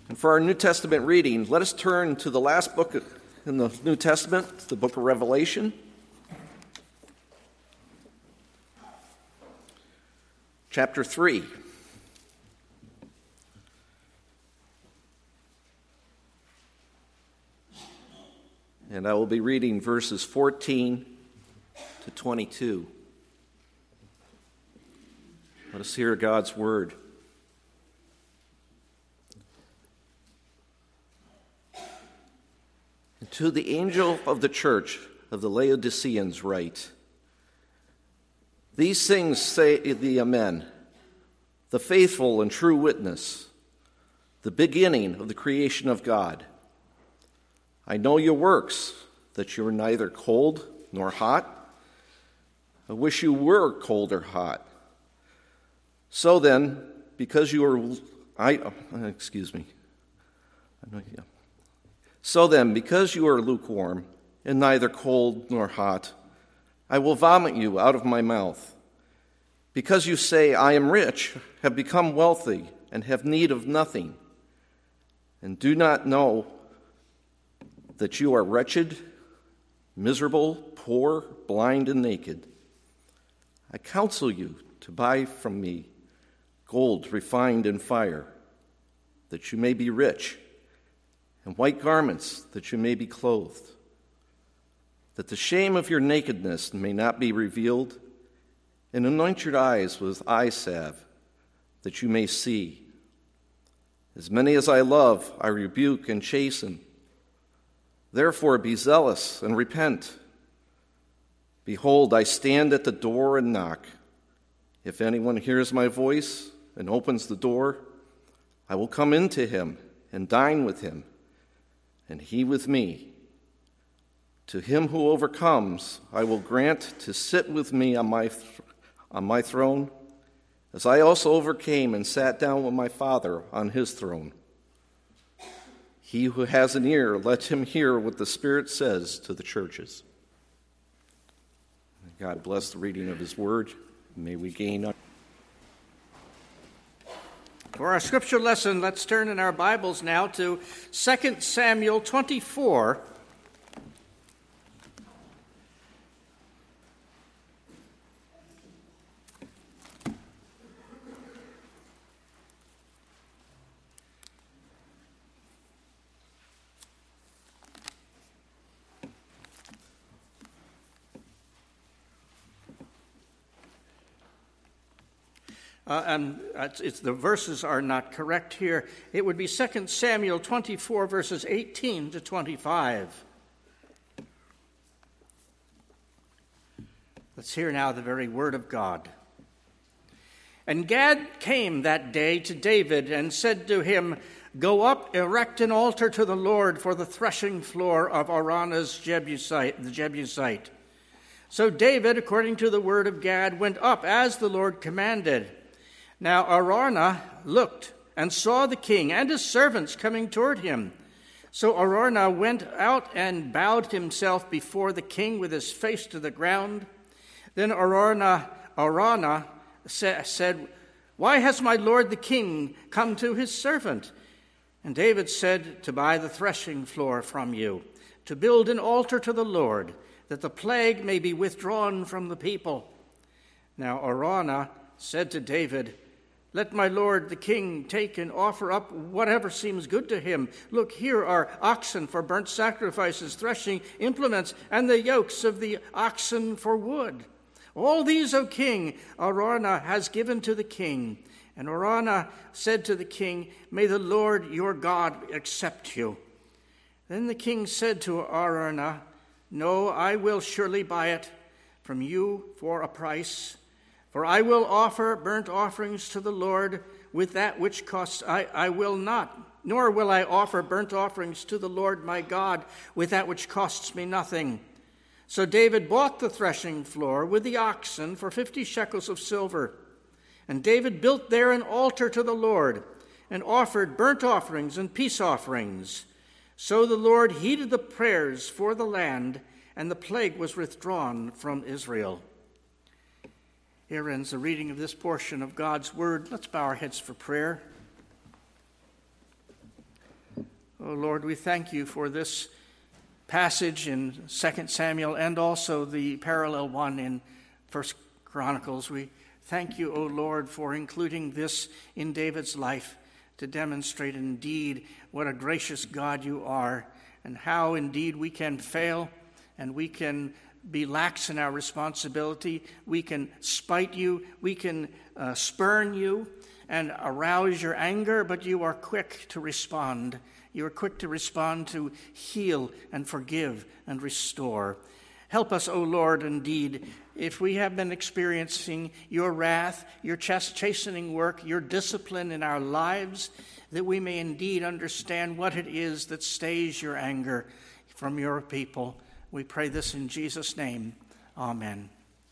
And for our New Testament reading, let us turn to the last book in the New Testament, the book of Revelation. Chapter 3. And I will be reading verses 14 to 22. Let us hear God's word. And to the angel of the church of the Laodiceans write, "These things say the Amen, the faithful and true witness, the beginning of the creation of God. I know your works, that you are neither cold nor hot. I wish you were cold or hot. So then, because you are lukewarm and neither cold nor hot, I will vomit you out of my mouth. Because you say, I am rich, have become wealthy, and have need of nothing, and do not know that you are wretched, miserable, poor, blind, and naked. I counsel you to buy from me gold refined in fire, that you may be rich, and white garments, that you may be clothed, that the shame of your nakedness may not be revealed, and anoint your eyes with eye salve, that you may see. As many as I love, I rebuke and chasten. Therefore be zealous and repent. Behold, I stand at the door and knock. If anyone hears my voice and opens the door, I will come into him and dine with him, and he with me. To him who overcomes, I will grant to sit with me on my throne, as I also overcame and sat down with my Father on his throne. He who has an ear, let him hear what the Spirit says to the churches." God bless the reading of his word. May we gain. For our scripture lesson, let's turn in our Bibles now to 2 Samuel 24. The verses are not correct here. It would be 2 Samuel 24, verses 18 to 25. Let's hear now the very word of God. And Gad came that day to David and said to him, "Go up, erect an altar to the Lord for the threshing floor of Araunah the Jebusite." So David, according to the word of Gad, went up as the Lord commanded. Now Araunah looked and saw the king and his servants coming toward him. So Araunah went out and bowed himself before the king with his face to the ground. Then Araunah said, "Why has my lord the king come to his servant?" And David said, "To buy the threshing floor from you, to build an altar to the Lord, that the plague may be withdrawn from the people." Now Araunah said to David, "Let my lord the king take and offer up whatever seems good to him. Look, here are oxen for burnt sacrifices, threshing implements, and the yokes of the oxen for wood. All these, O king, Araunah has given to the king." And Araunah said to the king, "May the Lord your God accept you." Then the king said to Araunah, "No, I will surely buy it from you for a price. For I will offer burnt offerings to the Lord with that which costs. I will not, nor will I offer burnt offerings to the Lord my God with that which costs me nothing." So David bought the threshing floor with the oxen for 50 shekels of silver. And David built there an altar to the Lord and offered burnt offerings and peace offerings. So the Lord heeded the prayers for the land, and the plague was withdrawn from Israel. Here ends the reading of this portion of God's word. Let's bow our heads for prayer. Oh Lord, we thank you for this passage in 2 Samuel and also the parallel one in 1 Chronicles. We thank you, O Lord, for including this in David's life to demonstrate indeed what a gracious God you are, and how indeed we can fail and we can be lax in our responsibility. We can spite you, we can spurn you and arouse your anger, but you are quick to respond. You are quick to respond, to heal and forgive and restore. Help us, O Lord, indeed, if we have been experiencing your wrath, your chastening work, your discipline in our lives, that we may indeed understand what it is that stays your anger from your people. We pray this in Jesus' name. Amen.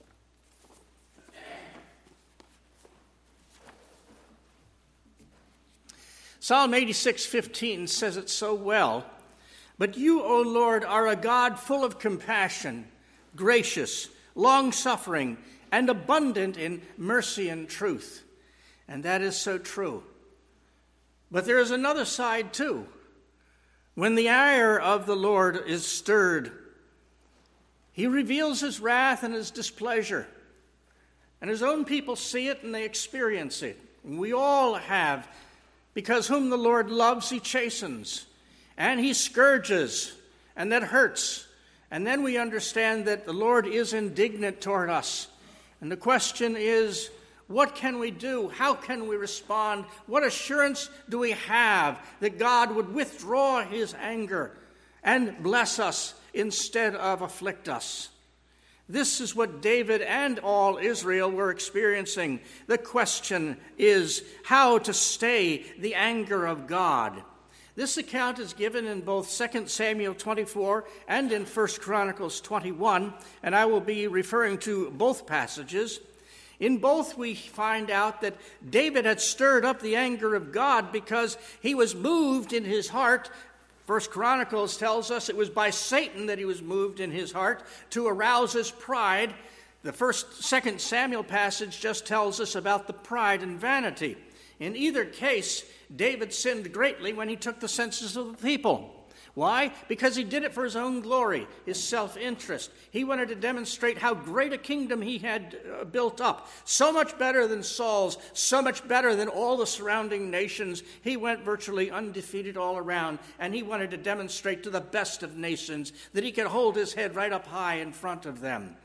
Psalm 86:15 says it so well. But you, O Lord, are a God full of compassion, gracious, long-suffering, and abundant in mercy and truth. And that is so true. But there is another side too. When the ire of the Lord is stirred, he reveals his wrath and his displeasure. And his own people see it and they experience it. And we all have, because whom the Lord loves, he chastens. And he scourges, and that hurts. And then we understand that the Lord is indignant toward us. And the question is, what can we do? How can we respond? What assurance do we have that God would withdraw his anger and bless us instead of afflict us? This is what David and all Israel were experiencing. The question is how to stay the anger of God. This account is given in both 2 Samuel 24 and in 1 Chronicles 21, and I will be referring to both passages. In both, we find out that David had stirred up the anger of God because he was moved in his heart. 1 Chronicles tells us it was by Satan that he was moved in his heart to arouse his pride. The 2 Samuel passage just tells us about the pride and vanity. In either case, David sinned greatly when he took the census of the people. Why? Because he did it for his own glory, his self-interest. He wanted to demonstrate how great a kingdom he had built up. So much better than Saul's, so much better than all the surrounding nations. He went virtually undefeated all around, and he wanted to demonstrate to the best of nations that he could hold his head right up high in front of them.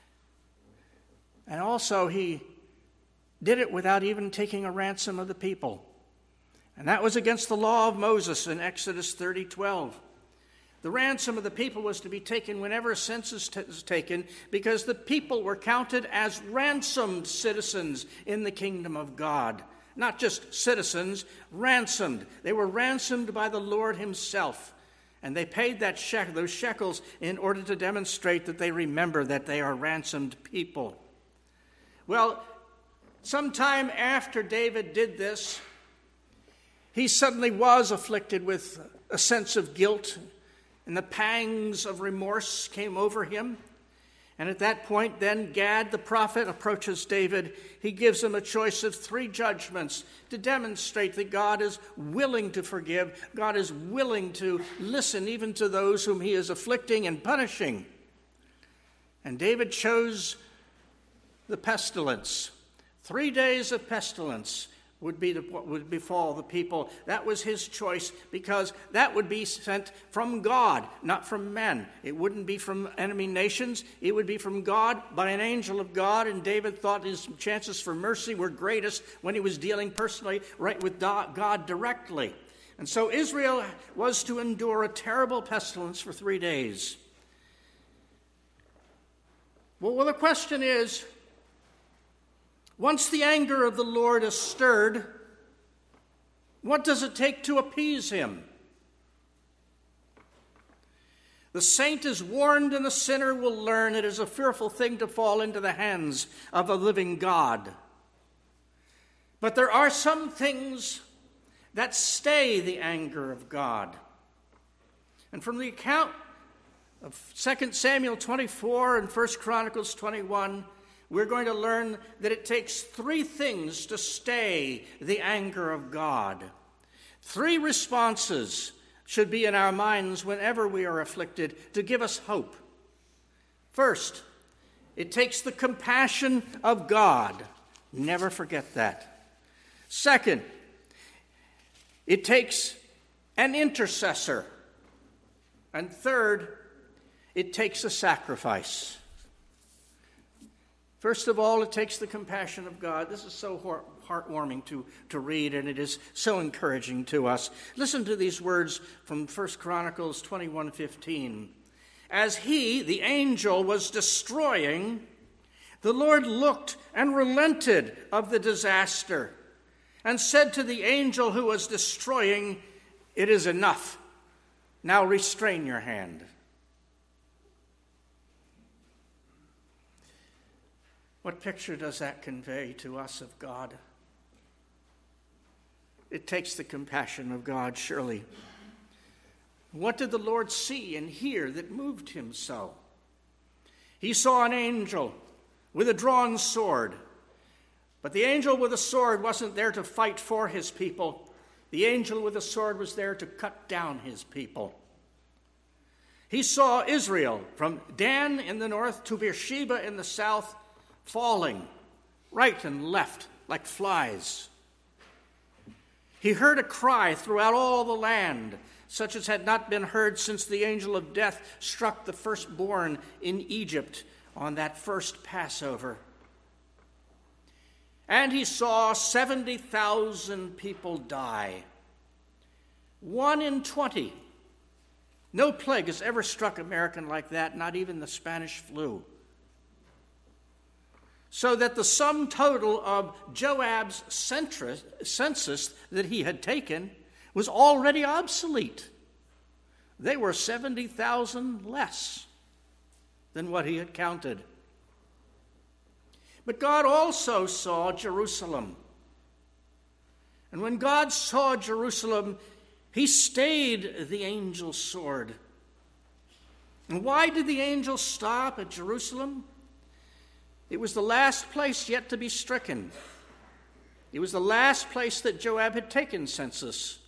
And also he did it without even taking a ransom of the people. And that was against the law of Moses in Exodus 30:12. The ransom of the people was to be taken whenever a census was taken, because the people were counted as ransomed citizens in the kingdom of God. Not just citizens, ransomed. They were ransomed by the Lord himself. And they paid those shekels in order to demonstrate that they remember that they are ransomed people. Well, sometime after David did this, he suddenly was afflicted with a sense of guilt, and the pangs of remorse came over him. And at that point, then, Gad the prophet approaches David. He gives him a choice of 3 judgments to demonstrate that God is willing to forgive. God is willing to listen even to those whom he is afflicting and punishing. And David chose the pestilence. 3 days of pestilence would befall the people. That was his choice, because that would be sent from God, not from men. It wouldn't be from enemy nations. It would be from God by an angel of God, and David thought his chances for mercy were greatest when he was dealing personally right with God directly. And so Israel was to endure a terrible pestilence for 3 days. Well, the question is, once the anger of the Lord is stirred, what does it take to appease him? The saint is warned and the sinner will learn it is a fearful thing to fall into the hands of a living God. But there are some things that stay the anger of God. And from the account of 2 Samuel 24 and 1 Chronicles 21, we're going to learn that it takes 3 things to stay the anger of God. 3 responses should be in our minds whenever we are afflicted to give us hope. First, it takes the compassion of God. Never forget that. Second, it takes an intercessor. And third, it takes a sacrifice. First of all, it takes the compassion of God. This is so heartwarming to read, and it is so encouraging to us. Listen to these words from 1 Chronicles 21:15. As he, the angel, was destroying, the Lord looked and relented of the disaster and said to the angel who was destroying, "It is enough. Now restrain your hand." What picture does that convey to us of God? It takes the compassion of God, surely. What did the Lord see and hear that moved him so? He saw an angel with a drawn sword. But the angel with a sword wasn't there to fight for his people. The angel with a sword was there to cut down his people. He saw Israel from Dan in the north to Beersheba in the south, falling right and left like flies. He heard a cry throughout all the land, such as had not been heard since the angel of death struck the firstborn in Egypt on that first Passover. And he saw 70,000 people die. 1 in 20. No plague has ever struck America like that, not even the Spanish flu. So that the sum total of Joab's census that he had taken was already obsolete. They were 70,000 less than what he had counted. But God also saw Jerusalem. And when God saw Jerusalem, he stayed the angel's sword. And why did the angel stop at Jerusalem? It was the last place yet to be stricken. It was the last place that Joab had taken census.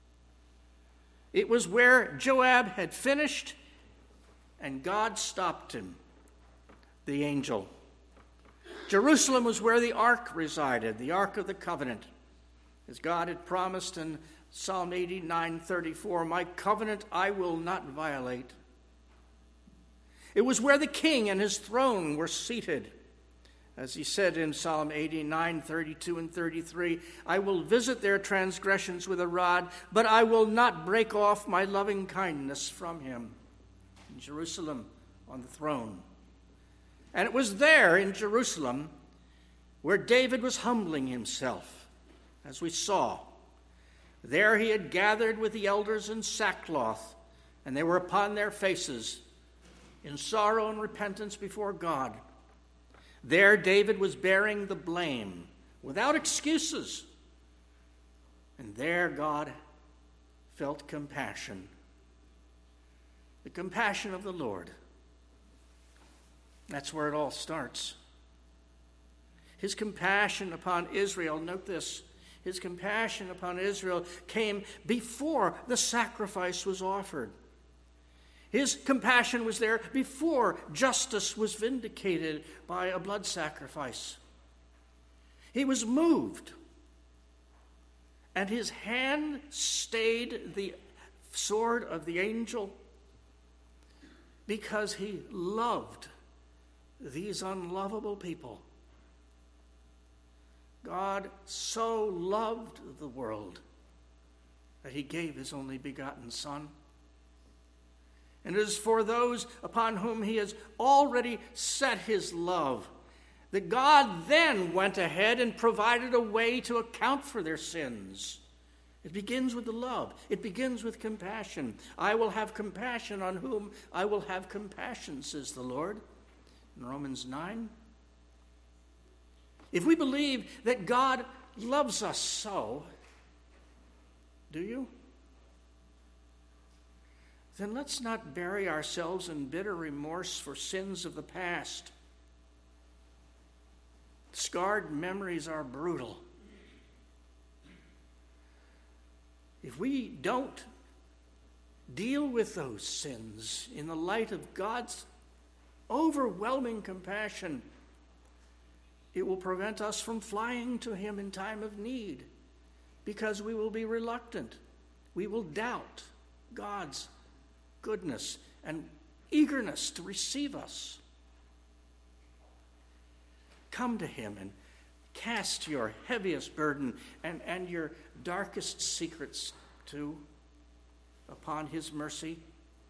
It was where Joab had finished, and God stopped him, the angel. Jerusalem was where the ark resided, the ark of the covenant. As God had promised in Psalm 89:34, "My covenant I will not violate." It was where the king and his throne were seated. As he said in Psalm 89:32 and 33, "I will visit their transgressions with a rod, but I will not break off my loving kindness from him." In Jerusalem on the throne. And it was there in Jerusalem where David was humbling himself, as we saw. There he had gathered with the elders in sackcloth, and they were upon their faces in sorrow and repentance before God. There David was bearing the blame without excuses. And there God felt compassion. The compassion of the Lord. That's where it all starts. His compassion upon Israel, note this, his compassion upon Israel came before the sacrifice was offered. His compassion was there before justice was vindicated by a blood sacrifice. He was moved, and his hand stayed the sword of the angel because he loved these unlovable people. God so loved the world that he gave his only begotten Son. And it is for those upon whom he has already set his love that God then went ahead and provided a way to account for their sins. It begins with the love. It begins with compassion. "I will have compassion on whom I will have compassion," says the Lord in Romans 9. If we believe that God loves us so, do you? Then let's not bury ourselves in bitter remorse for sins of the past. Scarred memories are brutal. If we don't deal with those sins in the light of God's overwhelming compassion. It will prevent us from flying to him in time of need, because we will be reluctant. We will doubt God's goodness and eagerness to receive us. Come to him and cast your heaviest burden and your darkest secrets too upon his mercy.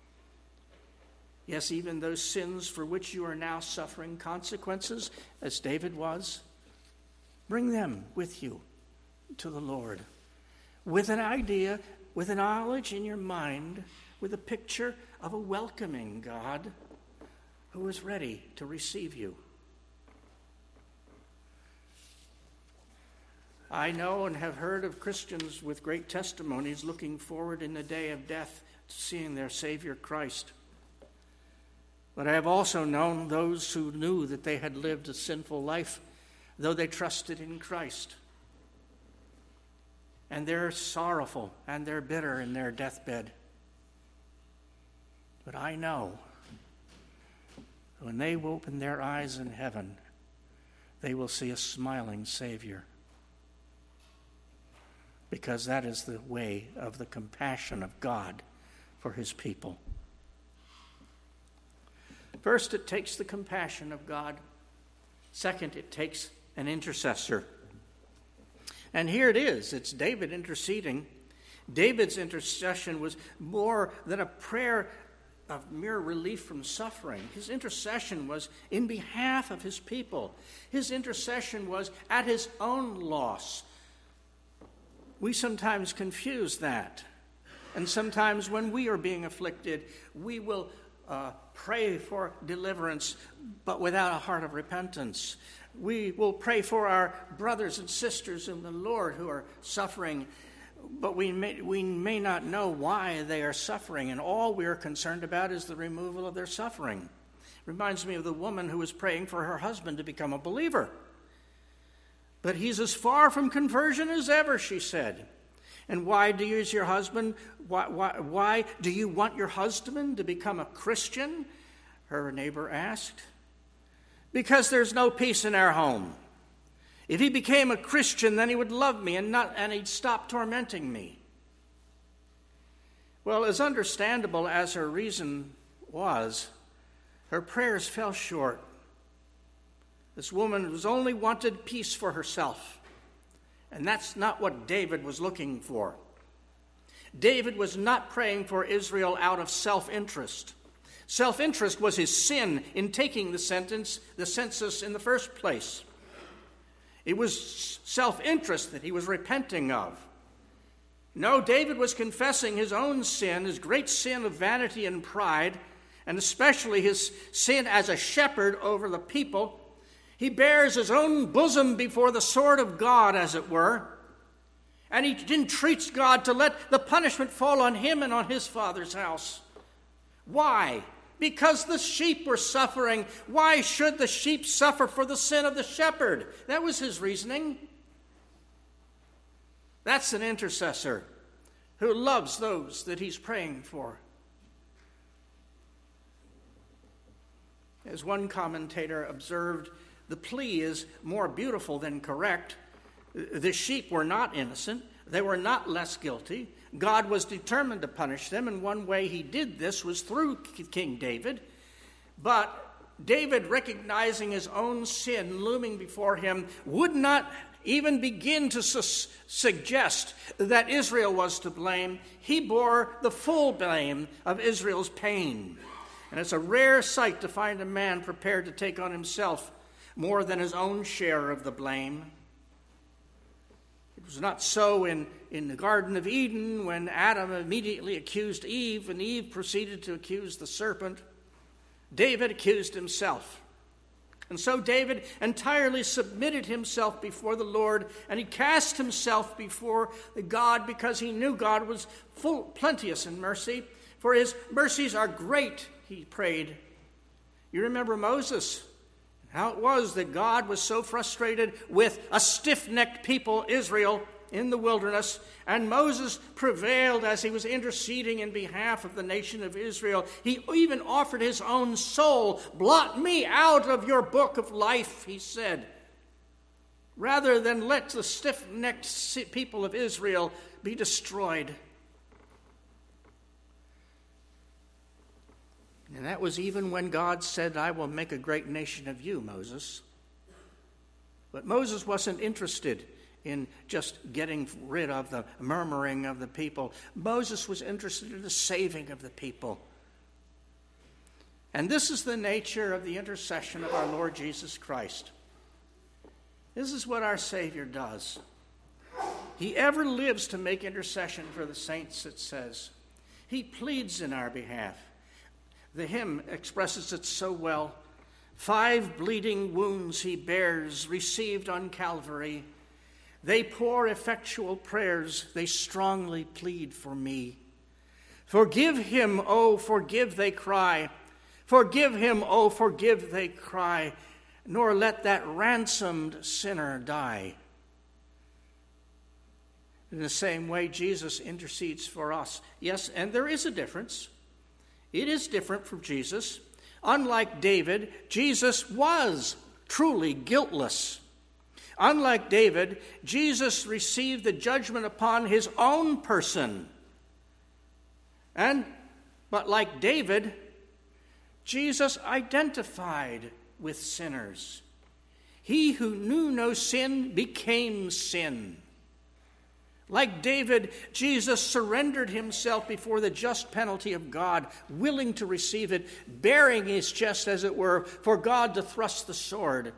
Yes, even those sins for which you are now suffering consequences, as David was, bring them with you to the Lord, with an idea, with a knowledge in your mind, with a picture of a welcoming God who is ready to receive you. I know and have heard of Christians with great testimonies looking forward in the day of death to seeing their Savior Christ. But I have also known those who knew that they had lived a sinful life, though they trusted in Christ. And they're sorrowful and they're bitter in their deathbed. But I know when they open their eyes in heaven, they will see a smiling Savior. Because that is the way of the compassion of God for his people. First, it takes the compassion of God. Second, it takes an intercessor. And here it is. It's David interceding. David's intercession was more than a prayer of mere relief from suffering. His intercession was in behalf of his people. His intercession was at his own loss. We sometimes confuse that. And sometimes when we are being afflicted, we will pray for deliverance, but without a heart of repentance. We will pray for our brothers and sisters in the Lord who are suffering, but we may not know why they are suffering, and all we are concerned about is the removal of their suffering. It reminds me of the woman who was praying for her husband to become a believer. But he's as far from conversion as ever, she said. And why do you, as your husband, why do you want your husband to become a Christian? Her neighbor asked. Because there's no peace in our home. If he became a Christian, then he would love me and he'd stop tormenting me. Well, as understandable as her reason was, her prayers fell short. This woman was only wanted peace for herself. And that's not what David was looking for. David was not praying for Israel out of self-interest. Self-interest was his sin in taking the census in the first place. It was self-interest that he was repenting of. No, David was confessing his own sin, his great sin of vanity and pride, and especially his sin as a shepherd over the people. He bears his own bosom before the sword of God, as it were. And he entreats God to let the punishment fall on him and on his father's house. Why? Because the sheep were suffering. Why should the sheep suffer for the sin of the shepherd? That was his reasoning. That's an intercessor who loves those that he's praying for. As one commentator observed, the plea is more beautiful than correct. The sheep were not innocent. They were not less guilty. God was determined to punish them, and one way he did this was through King David. But David, recognizing his own sin looming before him, would not even begin to suggest that Israel was to blame. He bore the full blame of Israel's pain. And it's a rare sight to find a man prepared to take on himself more than his own share of the blame. It was not so in the Garden of Eden when Adam immediately accused Eve and Eve proceeded to accuse the serpent. David accused himself. And so David entirely submitted himself before the Lord, and he cast himself before God because he knew God was plenteous in mercy. For his mercies are great, he prayed. You remember Moses, how it was that God was so frustrated with a stiff-necked people, Israel, in the wilderness, and Moses prevailed as he was interceding in behalf of the nation of Israel. He even offered his own soul. "Blot me out of your book of life," he said, rather than let the stiff-necked people of Israel be destroyed. And that was even when God said, "I will make a great nation of you, Moses." But Moses wasn't interested in just getting rid of the murmuring of the people. Moses was interested in the saving of the people. And this is the nature of the intercession of our Lord Jesus Christ. This is what our Savior does. He ever lives to make intercession for the saints, it says. He pleads in our behalf. The hymn expresses it so well. 5 bleeding wounds he bears, received on Calvary. They pour effectual prayers, they strongly plead for me. Forgive him, oh, forgive, they cry. Forgive him, oh, forgive, they cry. Nor let that ransomed sinner die. In the same way, Jesus intercedes for us. Yes, and there is a difference. It is different from Jesus. Unlike David, Jesus was truly guiltless. Unlike David, Jesus received the judgment upon his own person. But like David, Jesus identified with sinners. He who knew no sin became sin. Like David, Jesus surrendered himself before the just penalty of God, willing to receive it, bearing his chest, as it were, for God to thrust the sword,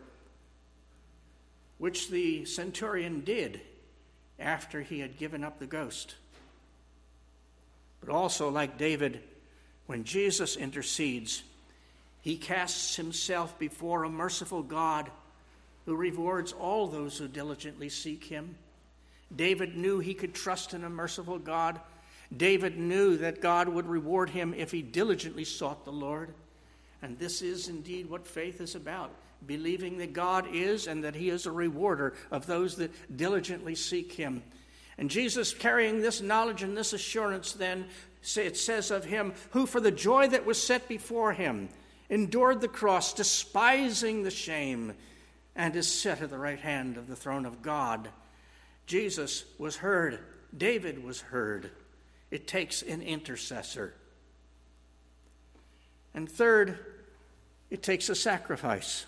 which the centurion did after he had given up the ghost. But also, like David, when Jesus intercedes, he casts himself before a merciful God who rewards all those who diligently seek him. David knew he could trust in a merciful God. David knew that God would reward him if he diligently sought the Lord. And this is indeed what faith is about, believing that God is and that he is a rewarder of those that diligently seek him. And Jesus, carrying this knowledge and this assurance, then, it says of him, who for the joy that was set before him endured the cross, despising the shame, and is set at the right hand of the throne of God. Jesus was heard. David was heard. It takes an intercessor. And third, it takes a sacrifice.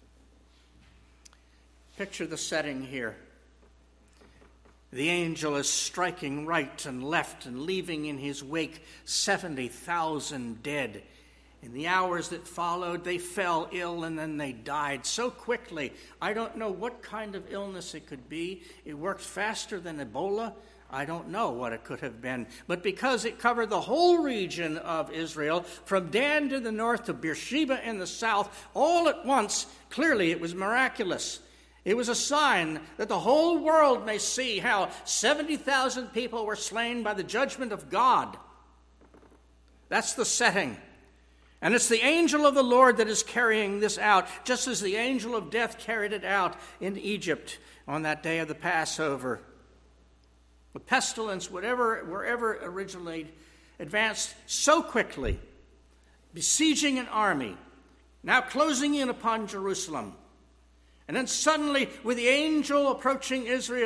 Picture the setting here. The angel is striking right and left and leaving in his wake 70,000 dead. In the hours that followed, they fell ill and then they died so quickly. I don't know what kind of illness it could be. It worked faster than Ebola. I don't know what it could have been. But because it covered the whole region of Israel, from Dan to the north to Beersheba in the south, all at once, clearly it was miraculous. It was a sign that the whole world may see how 70,000 people were slain by the judgment of God. That's the setting. And it's the angel of the Lord that is carrying this out, just as the angel of death carried it out in Egypt on that day of the Passover. The pestilence, wherever originated, advanced so quickly, besieging an army, now closing in upon Jerusalem. And then suddenly, with the angel approaching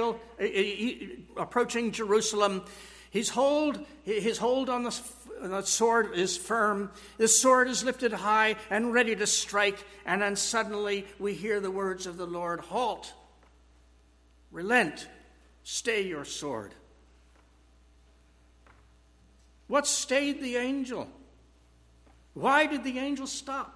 Jerusalem, his hold on the sword is firm. The sword is lifted high and ready to strike. And then suddenly we hear the words of the Lord, "Halt, relent, stay your sword." What stayed the angel? Why did the angel stop?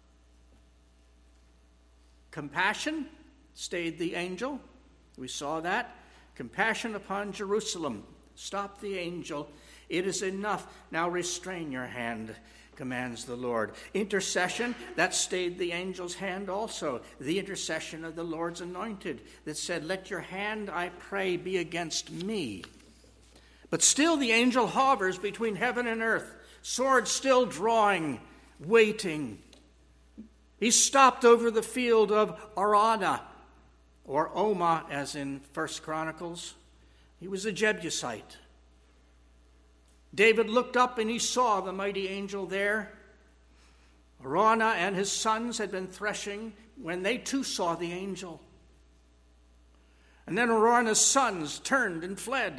Compassion stayed the angel. We saw that. Compassion upon Jerusalem stopped the angel. It is enough. Now restrain your hand, commands the Lord. Intercession, that stayed the angel's hand also. The intercession of the Lord's anointed that said, "Let your hand, I pray, be against me." But still the angel hovers between heaven and earth, sword still drawing, waiting. He stopped over the field of Arada, or Oma, as in 1 Chronicles. He was a Jebusite. David looked up and he saw the mighty angel there. Araunah and his sons had been threshing when they too saw the angel. And then Araunah's sons turned and fled.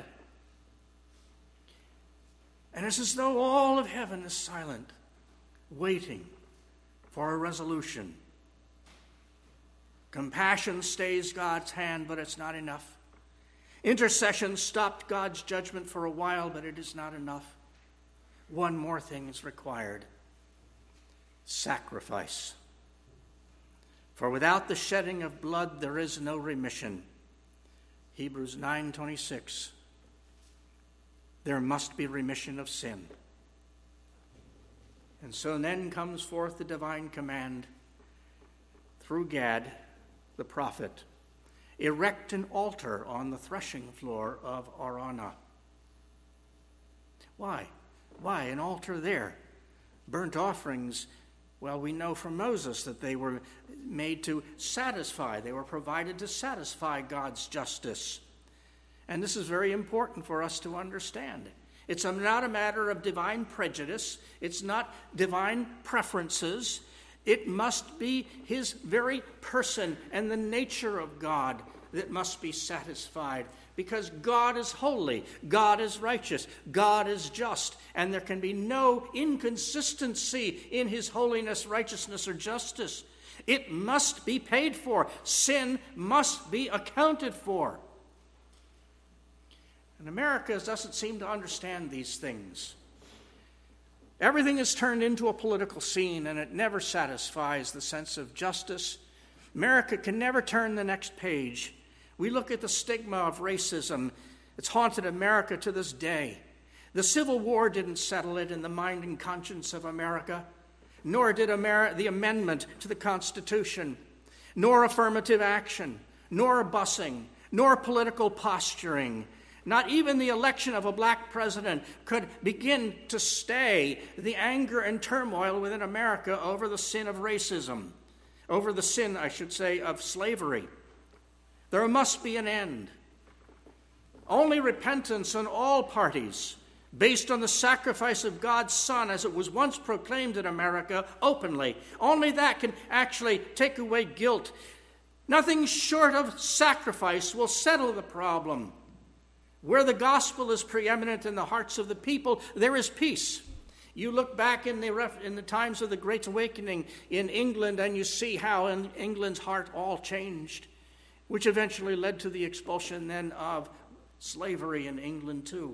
And it's as though all of heaven is silent, waiting for a resolution. Compassion stays God's hand, but it's not enough. Intercession stopped God's judgment for a while, but it is not enough. One more thing is required: sacrifice. For without the shedding of blood, there is no remission. Hebrews 9:26. There must be remission of sin. And so then comes forth the divine command through Gad, the prophet: erect an altar on the threshing floor of Araunah. Why? Why an altar there? Burnt offerings, well, we know from Moses that they were made to satisfy. They were provided to satisfy God's justice. And this is very important for us to understand. It's not a matter of divine prejudice. It's not divine preferences. It must be his very person and the nature of God that must be satisfied, because God is holy, God is righteous, God is just, and there can be no inconsistency in his holiness, righteousness, or justice. It must be paid for. Sin must be accounted for. And America doesn't seem to understand these things. Everything is turned into a political scene, and it never satisfies the sense of justice. America can never turn the next page. We look at the stigma of racism. It's haunted America to this day. The Civil War didn't settle it in the mind and conscience of America, nor did the amendment to the Constitution, nor affirmative action, nor busing, nor political posturing. Not even the election of a black president could begin to stay the anger and turmoil within America over the sin of racism, over the sin, I should say, of slavery. There must be an end. Only repentance on all parties, based on the sacrifice of God's Son as it was once proclaimed in America openly, only that can actually take away guilt. Nothing short of sacrifice will settle the problem. Where the gospel is preeminent in the hearts of the people, there is peace. You look back in the times of the Great Awakening in England, and you see how in England's heart all changed, which eventually led to the expulsion then of slavery in England too.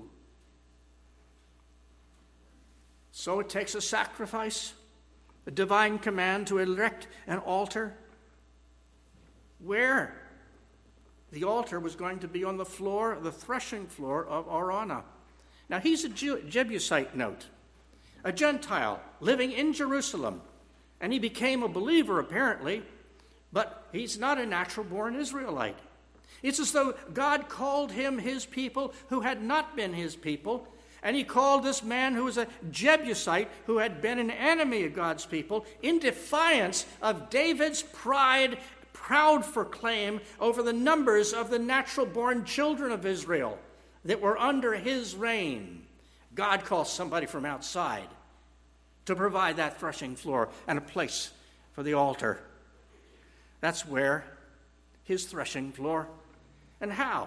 So it takes a sacrifice, a divine command to erect an altar. Where? The altar was going to be on the floor, the threshing floor of Araunah. Now he's a Jebusite, note, a Gentile living in Jerusalem, and he became a believer apparently, but he's not a natural-born Israelite. It's as though God called him his people who had not been his people, and he called this man who was a Jebusite, who had been an enemy of God's people, in defiance of David's proud proclaim over the numbers of the natural-born children of Israel that were under his reign. God calls somebody from outside to provide that threshing floor and a place for the altar. That's where his threshing floor. And how?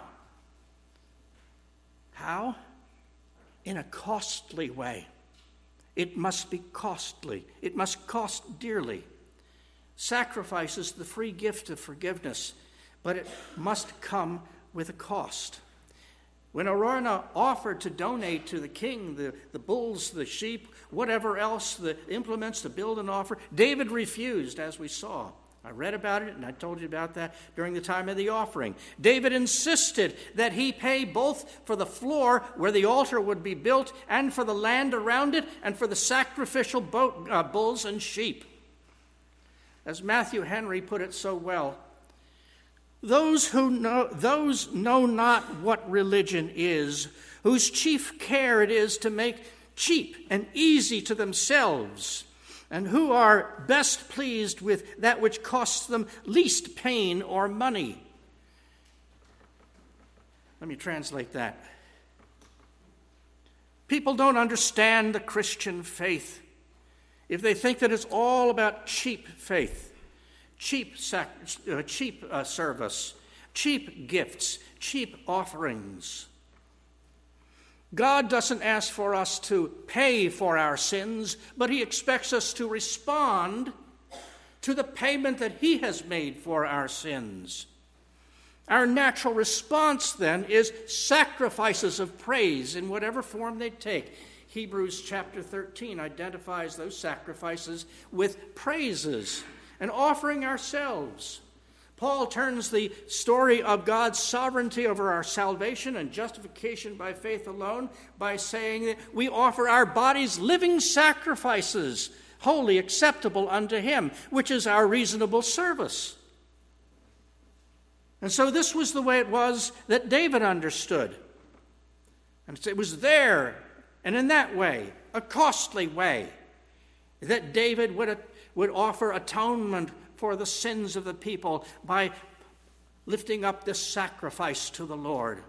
How? In a costly way. It must be costly. It must cost dearly. Sacrifice is the free gift of forgiveness, but it must come with a cost. When Araunah offered to donate to the king the bulls, the sheep, whatever else, the implements to build an altar, David refused, as we saw. I read about it, and I told you about that during the time of the offering. David insisted that he pay both for the floor where the altar would be built and for the land around it and for the sacrificial bulls and sheep. As Matthew Henry put it so well, those know not what religion is, whose chief care it is to make cheap and easy to themselves, and who are best pleased with that which costs them least pain or money. Let me translate that. People don't understand the Christian faith if they think that it's all about cheap faith, cheap service, cheap gifts, cheap offerings. God doesn't ask for us to pay for our sins, but he expects us to respond to the payment that he has made for our sins. Our natural response, then, is sacrifices of praise in whatever form they take. Hebrews chapter 13 identifies those sacrifices with praises and offering ourselves. Paul turns the story of God's sovereignty over our salvation and justification by faith alone by saying that we offer our bodies living sacrifices, wholly acceptable unto him, which is our reasonable service. And so this was the way it was that David understood. And it was there, and in that way, a costly way, that David would offer atonement for the sins of the people by lifting up this sacrifice to the Lord.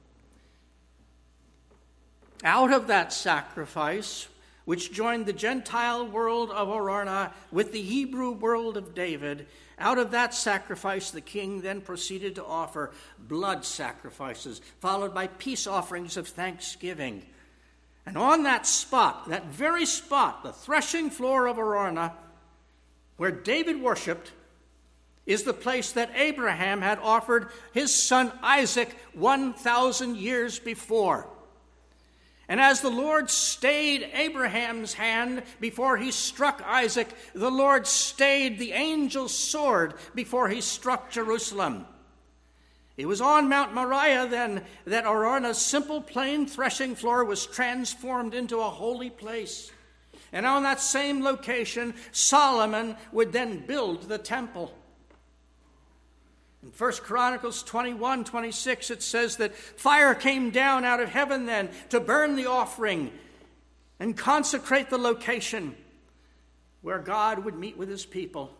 Out of that sacrifice, which joined the Gentile world of Araunah with the Hebrew world of David, out of that sacrifice the king then proceeded to offer blood sacrifices, followed by peace offerings of thanksgiving. And on that spot, that very spot, the threshing floor of Araunah, where David worshipped, is the place that Abraham had offered his son Isaac 1,000 years before. And as the Lord stayed Abraham's hand before he struck Isaac, the Lord stayed the angel's sword before he struck Jerusalem. It was on Mount Moriah then that Araunah's simple plain threshing floor was transformed into a holy place. And on that same location, Solomon would then build the temple. In 1 Chronicles 21:26, it says that fire came down out of heaven then to burn the offering and consecrate the location where God would meet with his people.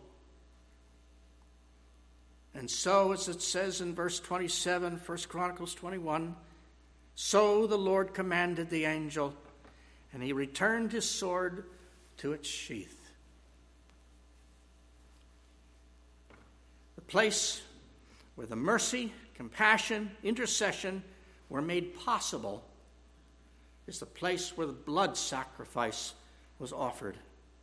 And so, as it says in verse 27, 1 Chronicles 21, so the Lord commanded the angel, and he returned his sword to its sheath. The place where the mercy, compassion, intercession were made possible is the place where the blood sacrifice was offered.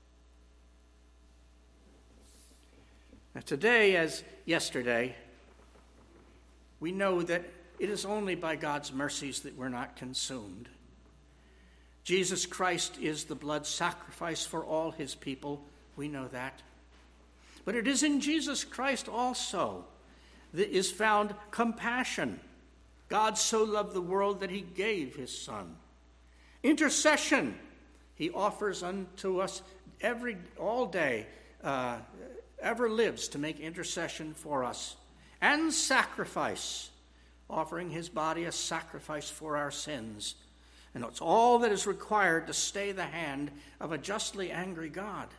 Now, today, as yesterday, we know that it is only by God's mercies that we're not consumed. Jesus Christ is the blood sacrifice for all his people. We know that. But it is in Jesus Christ also that is found compassion. God so loved the world that he gave his Son. Intercession, he offers unto us all day, ever lives to make intercession for us. And sacrifice, offering his body a sacrifice for our sins. And it's all that is required to stay the hand of a justly angry God.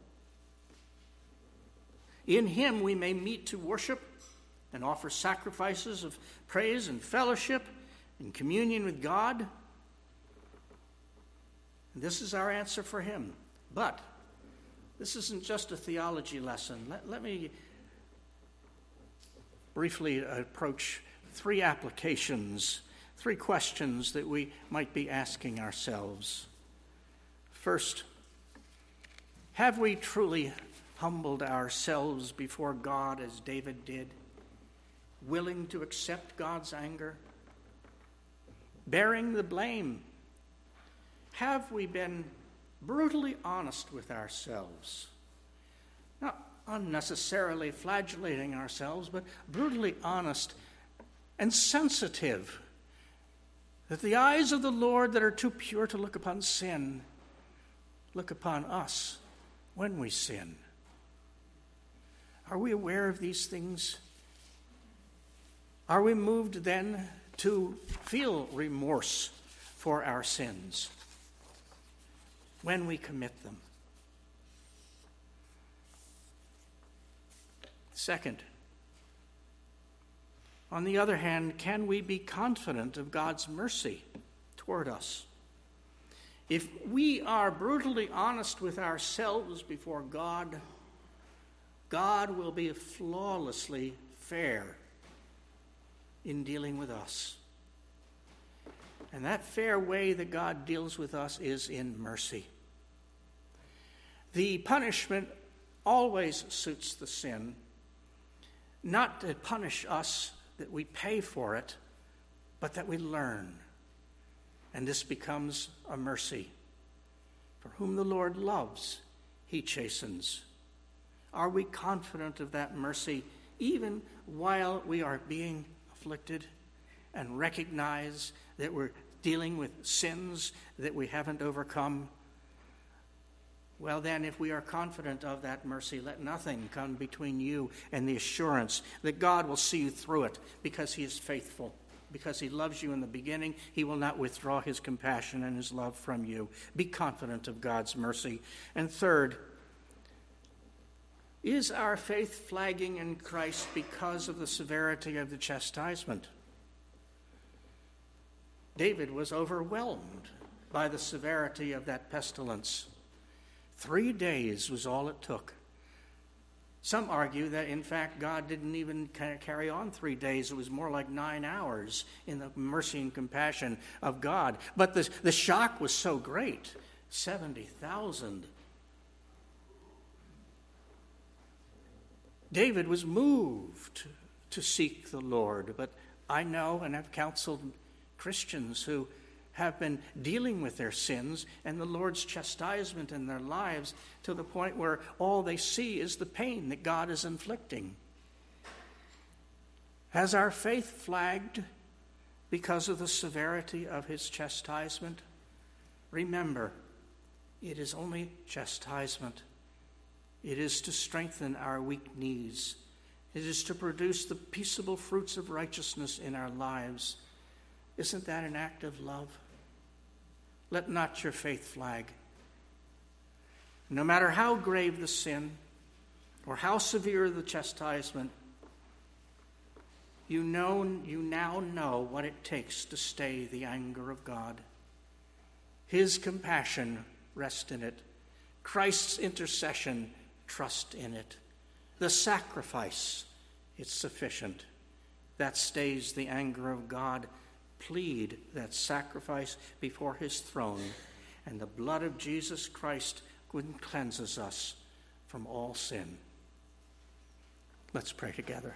In him we may meet to worship and offer sacrifices of praise and fellowship and communion with God. And this is our answer for him. But this isn't just a theology lesson. Let me briefly approach three applications, three questions that we might be asking ourselves. First, have we truly humbled ourselves before God as David did, willing to accept God's anger, bearing the blame? Have we been brutally honest with ourselves? Not unnecessarily flagellating ourselves, but brutally honest and sensitive, that the eyes of the Lord that are too pure to look upon sin look upon us when we sin. Are we aware of these things? Are we moved then to feel remorse for our sins when we commit them? Second, On the other hand, can we be confident of God's mercy toward us? If we are brutally honest with ourselves before God, God will be flawlessly fair in dealing with us. And that fair way that God deals with us is in mercy. The punishment always suits the sin, not to punish us that we pay for it, but that we learn. And this becomes a mercy. For whom the Lord loves, he chastens. Are we confident of that mercy even while we are being afflicted, and recognize that we're dealing with sins that we haven't overcome? Well then, if we are confident of that mercy, let nothing come between you and the assurance that God will see you through it, because he is faithful. Because he loves you in the beginning, he will not withdraw his compassion and his love from you. Be confident of God's mercy. And third, is our faith flagging in Christ because of the severity of the chastisement? David was overwhelmed by the severity of that pestilence. 3 days was all it took. Some argue that, in fact, God didn't even carry on 3 days. It was more like 9 hours in the mercy and compassion of God. But the shock was so great. 70,000. David was moved to seek the Lord. But I know and have counseled Christians who have been dealing with their sins and the Lord's chastisement in their lives to the point where all they see is the pain that God is inflicting. Has our faith flagged because of the severity of his chastisement? Remember, it is only chastisement. It is to strengthen our weak knees. It is to produce the peaceable fruits of righteousness in our lives. Isn't that an act of love? Let not your faith flag. No matter how grave the sin or how severe the chastisement, you now know what it takes to stay the anger of God. His compassion, rest in it. Christ's intercession, trust in it. The sacrifice, it's sufficient. That stays the anger of God. Plead that sacrifice before his throne, and the blood of Jesus Christ cleanses us from all sin. Let's pray together.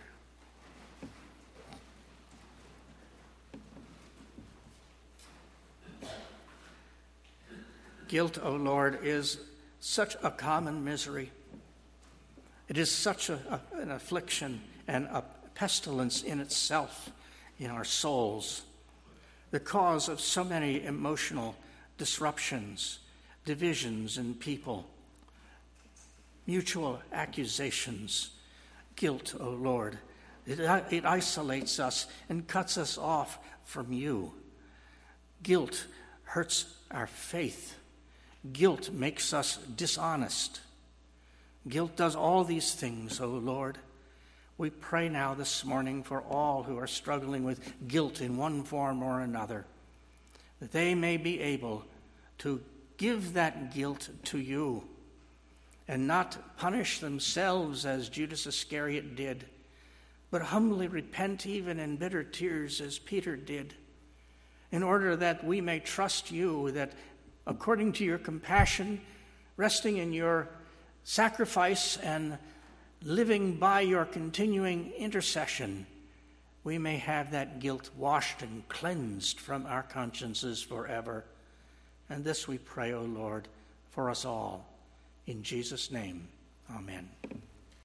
Guilt, O Lord, is such a common misery. It is such an affliction and a pestilence in itself in our souls. The cause of so many emotional disruptions, divisions in people, mutual accusations. Guilt, O Lord, it isolates us and cuts us off from you. Guilt hurts our faith. Guilt makes us dishonest. Guilt does all these things, O Lord. We pray now this morning for all who are struggling with guilt in one form or another, that they may be able to give that guilt to you and not punish themselves as Judas Iscariot did, but humbly repent even in bitter tears as Peter did, in order that we may trust you, that according to your compassion, resting in your sacrifice and living by your continuing intercession, we may have that guilt washed and cleansed from our consciences forever. And this we pray, O Lord, for us all. In Jesus' name, amen.